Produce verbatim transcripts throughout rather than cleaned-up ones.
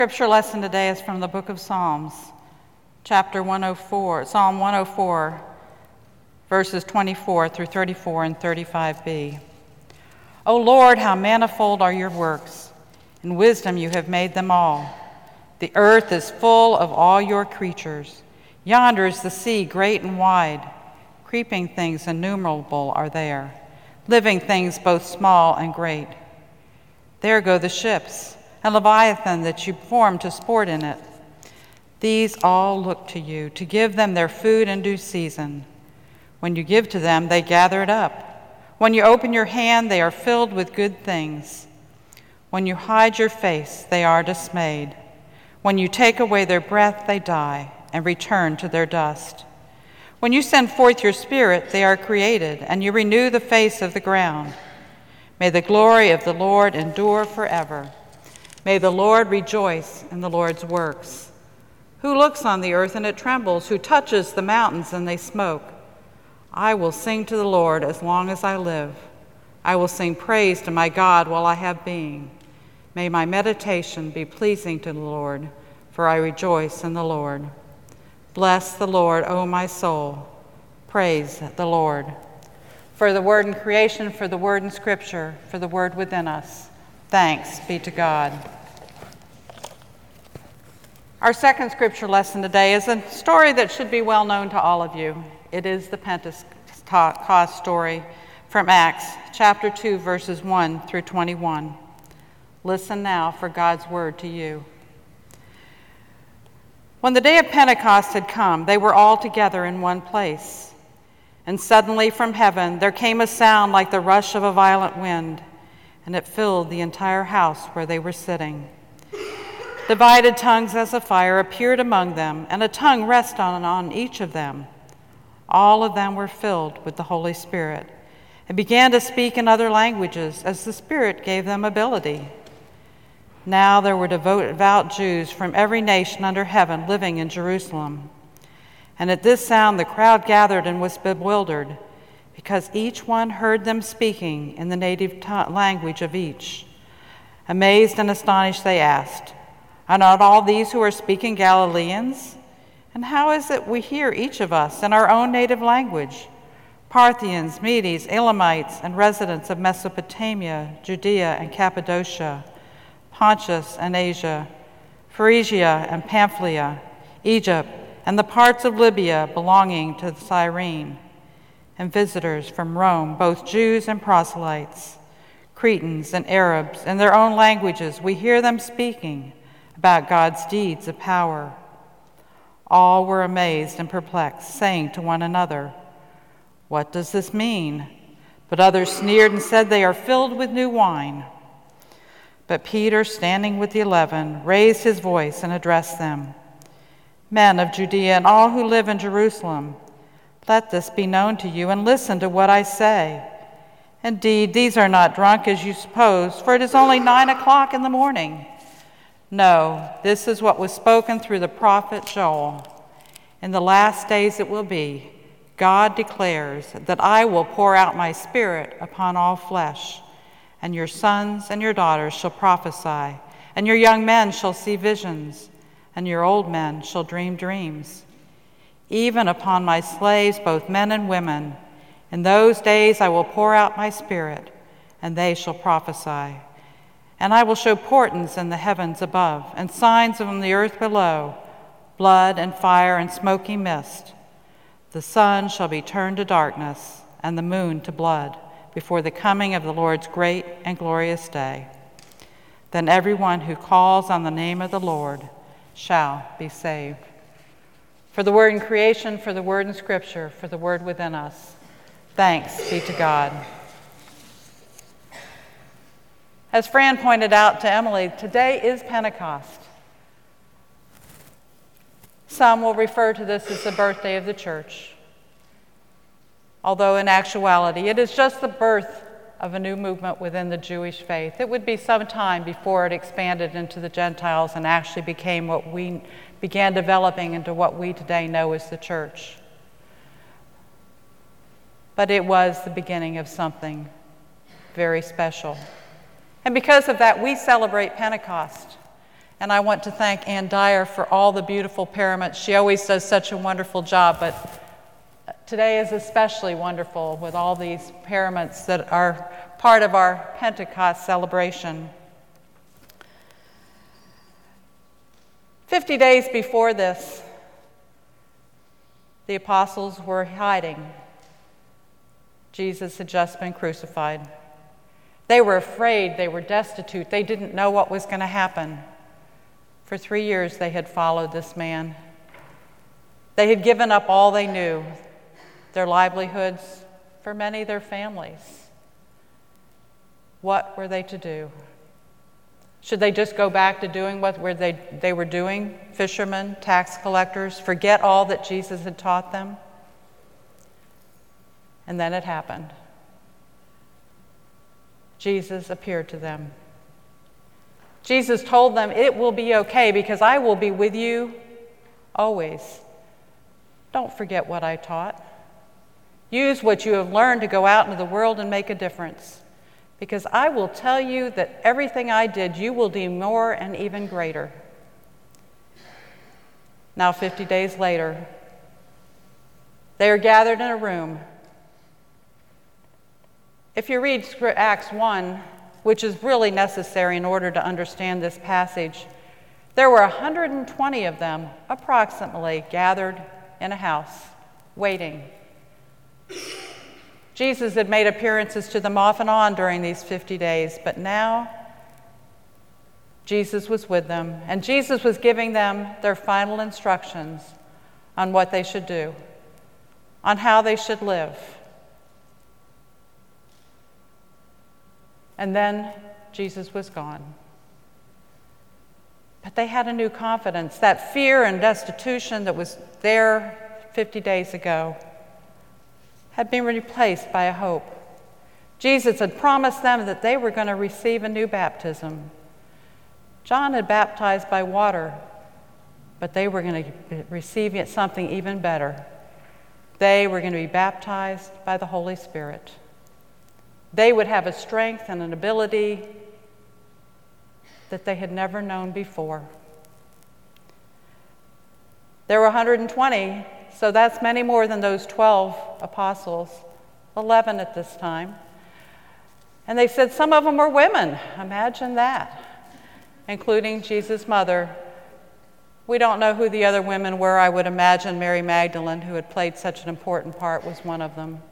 Scripture lesson today is from the book of Psalms, chapter one oh four, Psalm one oh four, verses twenty-four through thirty-four and thirty-five b. O Lord, how manifold are your works! In wisdom you have made them all. The earth is full of all your creatures. Yonder is the sea, great and wide. Creeping things innumerable are there, living things both small and great. There go the ships, and Leviathan that you formed to sport in it. These all look to you, to give them their food in due season. When you give to them, they gather it up. When you open your hand, they are filled with good things. When you hide your face, they are dismayed. When you take away their breath, they die and return to their dust. When you send forth your spirit, they are created, and you renew the face of the ground. May the glory of the Lord endure forever. May the Lord rejoice in the Lord's works. Who looks on the earth and it trembles? Who touches the mountains and they smoke? I will sing to the Lord as long as I live. I will sing praise to my God while I have being. May my meditation be pleasing to the Lord, for I rejoice in the Lord. Bless the Lord, O my soul. Praise the Lord. For the word in creation, for the word in Scripture, for the word within us. Thanks be to God. Our second scripture lesson today is a story that should be well known to all of you. It is the Pentecost story from Acts chapter two, verses one through twenty-one. Listen now for God's word to you. When the day of Pentecost had come, they were all together in one place. And suddenly from heaven there came a sound like the rush of a violent wind, and it filled the entire house where they were sitting. Divided tongues as of fire appeared among them, and a tongue rested on, on each of them. All of them were filled with the Holy Spirit and began to speak in other languages as the Spirit gave them ability. Now there were devout Jews from every nation under heaven living in Jerusalem. And at this sound the crowd gathered and was bewildered, because each one heard them speaking in the native t- language of each. Amazed and astonished, they asked, "Are not all these who are speaking Galileans? And how is it we hear each of us in our own native language? Parthians, Medes, Elamites, and residents of Mesopotamia, Judea and Cappadocia, Pontus and Asia, Phrygia and Pamphylia, Egypt, and the parts of Libya belonging to Cyrene, and visitors from Rome, both Jews and proselytes, Cretans and Arabs, in their own languages, we hear them speaking about God's deeds of power." All were amazed and perplexed, saying to one another, "What does this mean?" But others sneered and said, "They are filled with new wine." But Peter, standing with the eleven, raised his voice and addressed them. "Men of Judea and all who live in Jerusalem, let this be known to you, and listen to what I say. Indeed, these are not drunk as you suppose, for it is only nine o'clock in the morning. No, this is what was spoken through the prophet Joel. In the last days it will be, God declares, that I will pour out my Spirit upon all flesh, and your sons and your daughters shall prophesy, and your young men shall see visions, and your old men shall dream dreams. Even upon my slaves, both men and women, in those days I will pour out my Spirit, and they shall prophesy. And I will show portents in the heavens above, and signs on the earth below, blood and fire and smoky mist. The sun shall be turned to darkness, and the moon to blood, before the coming of the Lord's great and glorious day. Then everyone who calls on the name of the Lord shall be saved." For the word in creation, for the word in Scripture, for the word within us. Thanks be to God. As Fran pointed out to Emily, today is Pentecost. Some will refer to this as the birthday of the church, although in actuality it is just the birth of a new movement within the Jewish faith. It would be some time before it expanded into the Gentiles and actually became what we began developing into what we today know as the church. But it was the beginning of something very special. And because of that, we celebrate Pentecost And I want to thank Ann Dyer for all the beautiful paraments. She always does such a wonderful job, but today is especially wonderful with all these paraments that are part of our Pentecost celebration. Fifty days before this, the apostles were hiding. Jesus had just been crucified. They were afraid, they were destitute, they didn't know what was going to happen. For three years they had followed this man. They had given up all they knew, their livelihoods, for many their families. What were they to do? Should they just go back to doing what were they, they were doing, fishermen, tax collectors, forget all that Jesus had taught them? And then it happened. Jesus appeared to them. Jesus told them, "It will be okay because I will be with you always. Don't forget what I taught. Use what you have learned to go out into the world and make a difference. Because I will tell you that everything I did, you will do more and even greater." Now, fifty days later, they are gathered in a room. If you read Acts one, which is really necessary in order to understand this passage, there were one hundred twenty of them, approximately, gathered in a house, waiting. Jesus had made appearances to them off and on during these fifty days, but now Jesus was with them, and Jesus was giving them their final instructions on what they should do, on how they should live. And then Jesus was gone. But they had a new confidence. That fear and destitution that was there fifty days ago had been replaced by a hope. Jesus had promised them that they were going to receive a new baptism. John had baptized by water, but they were going to receive something even better. They were going to be baptized by the Holy Spirit. They would have a strength and an ability that they had never known before. There were one hundred twenty, so that's many more than those twelve apostles, eleven at this time. And they said some of them were women. Imagine that, including Jesus' mother. We don't know who the other women were. I would imagine Mary Magdalene, who had played such an important part, was one of them.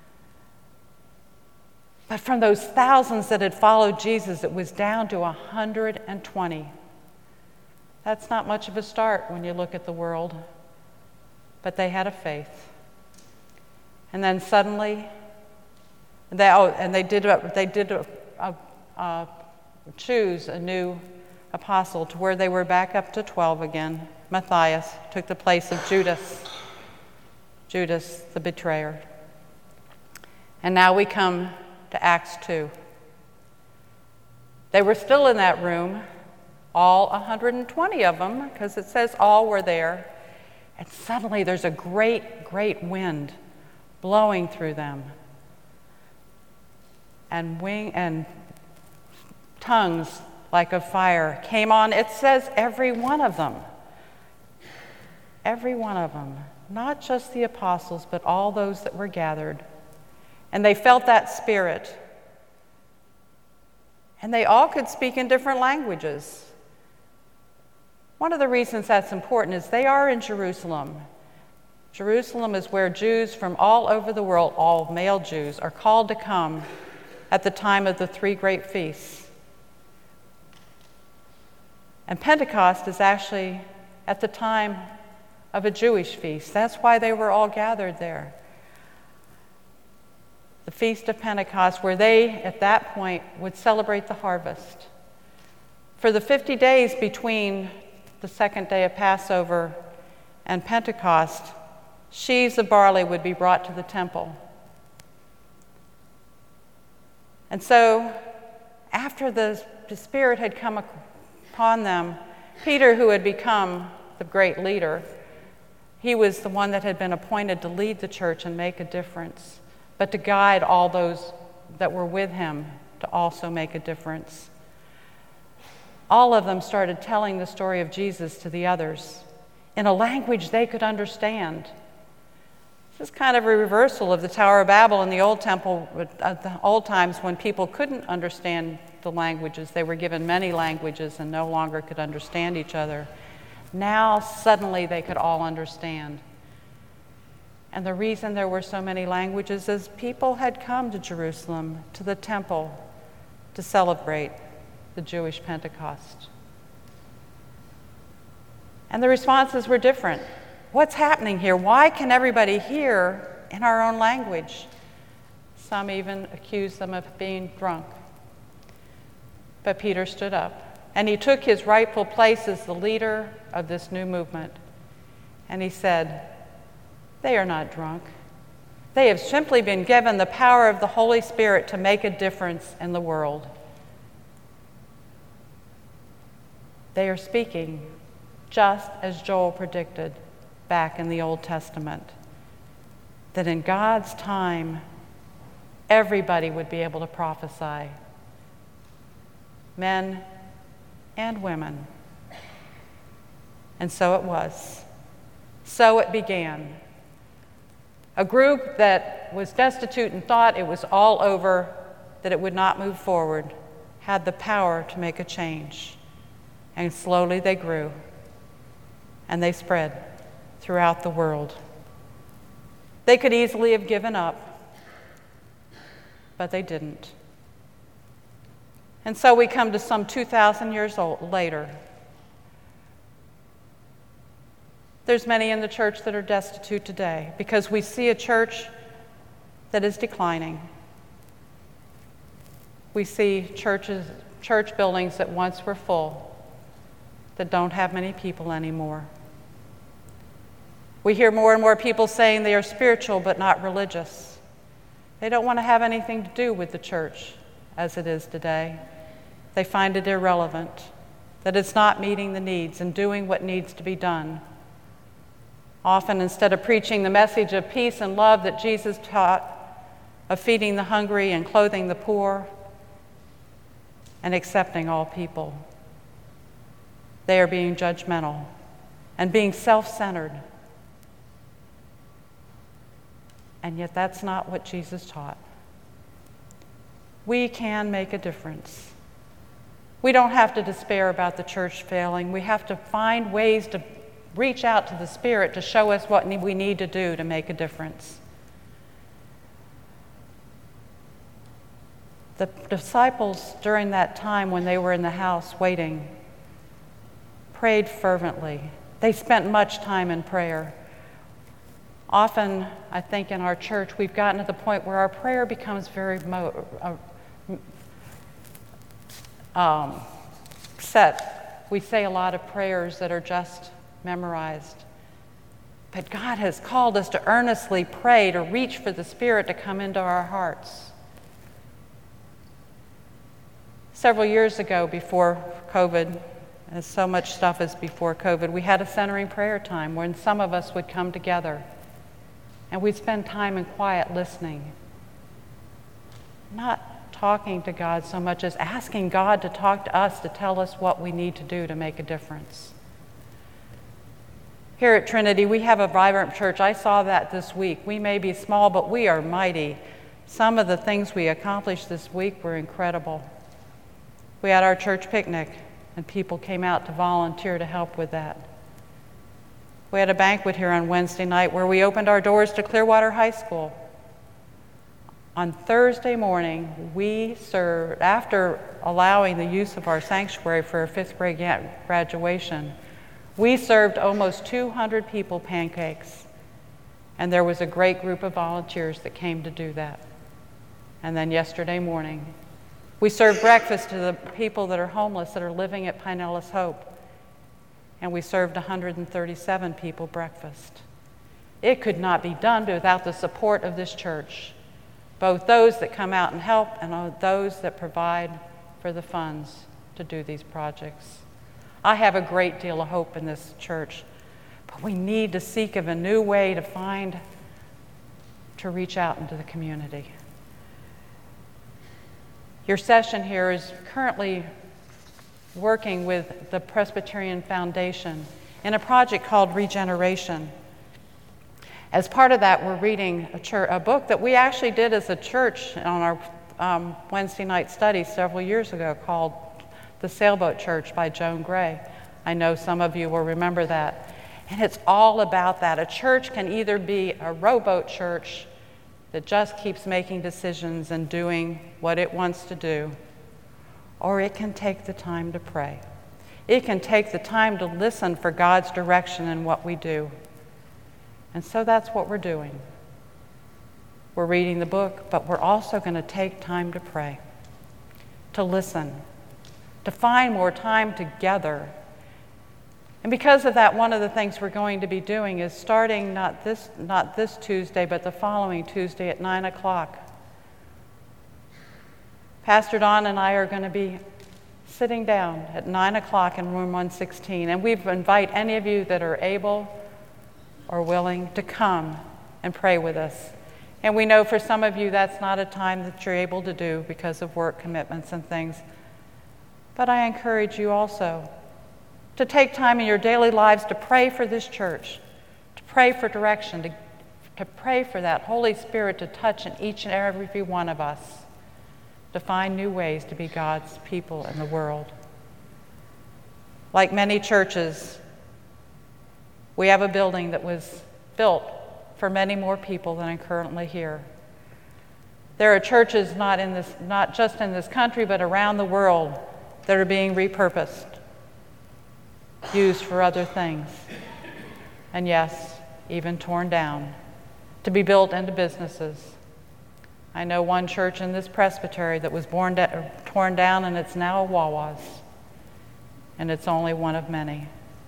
But from those thousands that had followed Jesus, it was down to one hundred twenty. That's not much of a start when you look at the world. But they had a faith. And then suddenly, they, oh, and they did, they did a, a, a, choose a new apostle to where they were back up to twelve again. Matthias took the place of Judas, Judas the betrayer. And now we come to Acts two. They were still in that room, all one hundred twenty of them, because it says all were there. And suddenly there's a great, great wind blowing through them. And wing and tongues like of fire came on. It says every one of them. Every one of them. Not just the apostles, but all those that were gathered. And they felt that spirit. And they all could speak in different languages. One of the reasons that's important is they are in Jerusalem. Jerusalem is where Jews from all over the world, all male Jews, are called to come at the time of the three great feasts. And Pentecost is actually at the time of a Jewish feast. That's why they were all gathered there. The Feast of Pentecost, where they, at that point, would celebrate the harvest. For the fifty days between the second day of Passover and Pentecost, sheaves of barley would be brought to the temple. And so, after the, the Spirit had come upon them, Peter, who had become the great leader, he was the one that had been appointed to lead the church and make a difference, but to guide all those that were with him to also make a difference. all of them started telling the story of Jesus to the others in a language they could understand. This is kind of a reversal of the Tower of Babel in the Old Temple, at the old times when people couldn't understand the languages. They were given many languages and no longer could understand each other. Now, suddenly, they could all understand. And the reason there were so many languages is people had come to Jerusalem, to the temple, to celebrate the Jewish Pentecost. And the responses were different. What's happening here? Why can everybody hear in our own language? Some even accused them of being drunk. But Peter stood up, and he took his rightful place as the leader of this new movement. And he said, "They are not drunk. They have simply been given the power of the Holy Spirit to make a difference in the world. They are speaking just as Joel predicted back in the Old Testament, that in God's time, everybody would be able to prophesy, men and women." And so it was. So it began. A group that was destitute and thought it was all over, that it would not move forward, had the power to make a change. And slowly they grew, and they spread throughout the world. They could easily have given up, but they didn't. And so we come to some two thousand years old, later. There's many in the church that are destitute today because we see a church that is declining. We see churches, church buildings that once were full that don't have many people anymore. We hear more and more people saying they are spiritual but not religious. They don't want to have anything to do with the church as it is today. They find it irrelevant, that it's not meeting the needs and doing what needs to be done. Often, instead of preaching the message of peace and love that Jesus taught, of feeding the hungry and clothing the poor and accepting all people, they are being judgmental and being self-centered. And yet that's not what Jesus taught. We can make a difference. We don't have to despair about the church failing. We have to find ways to reach out to the Spirit to show us what we need to do to make a difference. The disciples, during that time when they were in the house waiting, prayed fervently. They spent much time in prayer. Often, I think in our church, we've gotten to the point where our prayer becomes very mo- uh, um, set. We say a lot of prayers that are just memorized. But God has called us to earnestly pray, to reach for the Spirit to come into our hearts. Several years ago, before COVID, as so much stuff is before COVID, we had a centering prayer time when some of us would come together and we'd spend time in quiet listening. Not talking to God so much as asking God to talk to us, to tell us what we need to do to make a difference. Here at Trinity, we have a vibrant church. I saw that this week. We may be small, but we are mighty. Some of the things we accomplished this week were incredible. We had our church picnic, and people came out to volunteer to help with that. We had a banquet here on Wednesday night where we opened our doors to Clearwater High School. On Thursday morning, we served, after allowing the use of our sanctuary for a fifth grade graduation, we served almost two hundred people pancakes. And there was a great group of volunteers that came to do that. And then yesterday morning, we served breakfast to the people that are homeless that are living at Pinellas Hope. And we served one hundred thirty-seven people breakfast. It could not be done without the support of this church, both those that come out and help and those that provide for the funds to do these projects. I have a great deal of hope in this church, but we need to seek of a new way to find, to reach out into the community. Your session here is currently working with the Presbyterian Foundation in a project called Regeneration. As part of that, we're reading a, church, a book that we actually did as a church on our um, Wednesday night study several years ago called The Sailboat Church by Joan Gray. I know some of you will remember that. And it's all about that. A church can either be a rowboat church that just keeps making decisions and doing what it wants to do, or it can take the time to pray. It can take the time to listen for God's direction in what we do. And so that's what we're doing. We're reading the book, but we're also going to take time to pray, to listen, to find more time together. And because of that, one of the things we're going to be doing is starting not this, not this Tuesday, but the following Tuesday at nine o'clock. Pastor Don and I are going to be sitting down at nine o'clock in room one sixteen, and we invite any of you that are able or willing to come and pray with us. And we know for some of you that's not a time that you're able to do because of work commitments and things. But I encourage you also to take time in your daily lives to pray for this church, to pray for direction, to, to pray for that Holy Spirit to touch in each and every one of us, to find new ways to be God's people in the world. Like many churches, we have a building that was built for many more people than are currently here. There are churches not in this, not just in this country, but around the world that are being repurposed, used for other things, and yes, even torn down to be built into businesses. I know one church in this presbytery that was born da- torn down, and it's now a Wawa's, and it's only one of many.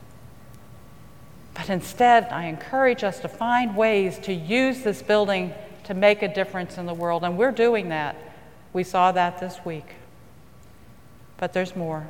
But instead, I encourage us to find ways to use this building to make a difference in the world, and we're doing that. We saw that this week. But there's more.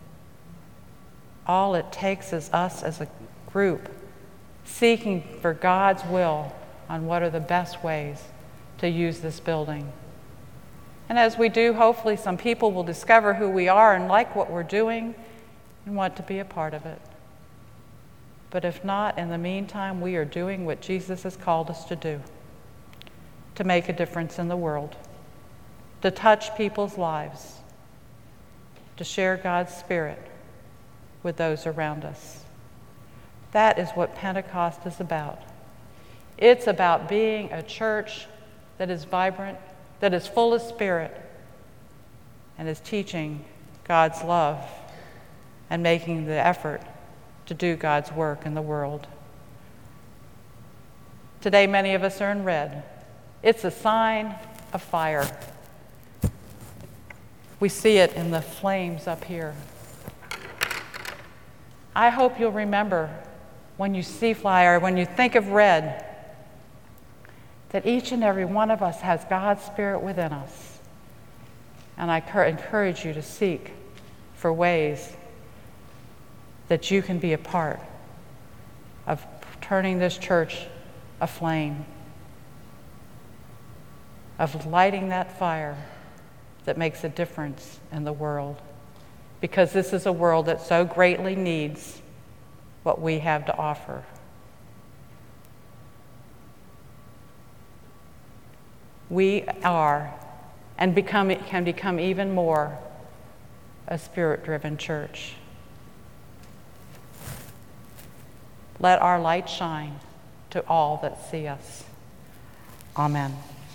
All it takes is us as a group seeking for God's will on what are the best ways to use this building. And as we do, hopefully some people will discover who we are and like what we're doing and want to be a part of it. But if not, in the meantime, we are doing what Jesus has called us to do, to make a difference in the world, to touch people's lives, to share God's Spirit with those around us. That is what Pentecost is about. It's about being a church that is vibrant, that is full of Spirit, and is teaching God's love and making the effort to do God's work in the world. Today, many of us are in red. It's a sign of fire. We see it in the flames up here. I hope you'll remember when you see fire, when you think of red, that each and every one of us has God's Spirit within us. And I encourage you to seek for ways that you can be a part of turning this church aflame, of lighting that fire that makes a difference in the world. Because this is a world that so greatly needs what we have to offer. We are, and become, can become even more, a Spirit-driven church. Let our light shine to all that see us. Amen.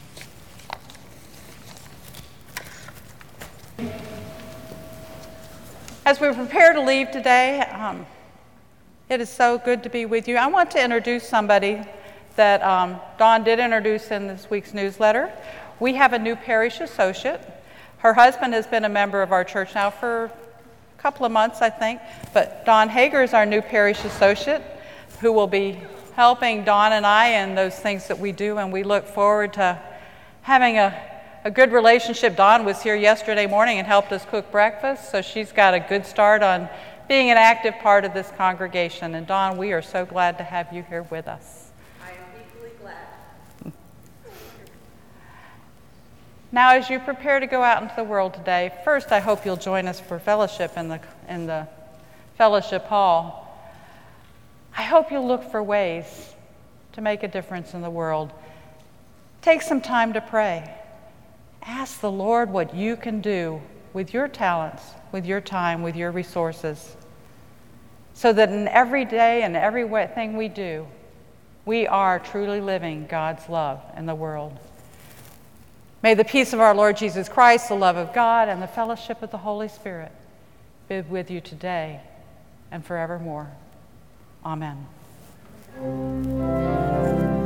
As we prepare to leave today, um, it is so good to be with you. I want to introduce somebody that um, Dawn did introduce in this week's newsletter. We have a new parish associate. Her husband has been a member of our church now for a couple of months, I think. But Don Hager is our new parish associate, who will be helping Dawn and I in those things that we do, and we look forward to having a, a good relationship. Dawn was here yesterday morning and helped us cook breakfast, so she's got a good start on being an active part of this congregation. And Dawn, we are so glad to have you here with us. I am equally glad. Now, as you prepare to go out into the world today, first I hope you'll join us for fellowship in the, in the fellowship hall. I hope you'll look for ways to make a difference in the world. Take some time to pray. Ask the Lord what you can do with your talents, with your time, with your resources, so that in every day and every way, thing we do, we are truly living God's love in the world. May the peace of our Lord Jesus Christ, the love of God, and the fellowship of the Holy Spirit be with you today and forevermore. Amen.